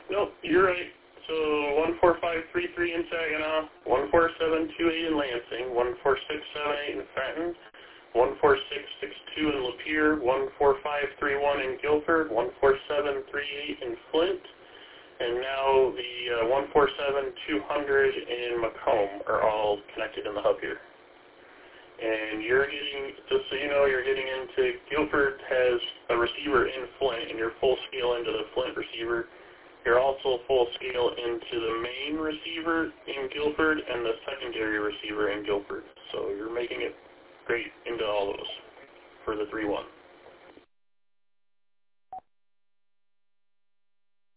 Nope, you're right. So 14533 in Saginaw, 14728 in Lansing, 14678 in Fenton, 14662 in Lapeer, 14531 in Guilford, 14738 in Flint, and now the 147-200 in Macomb are all connected in the hub here. And you're getting, just so you know, you're getting into, Guilford has a receiver in Flint, and you're full scale into the Flint receiver. You're also full scale into the main receiver in Guilford and the secondary receiver in Guilford. So you're making it great into all those for the 3-1.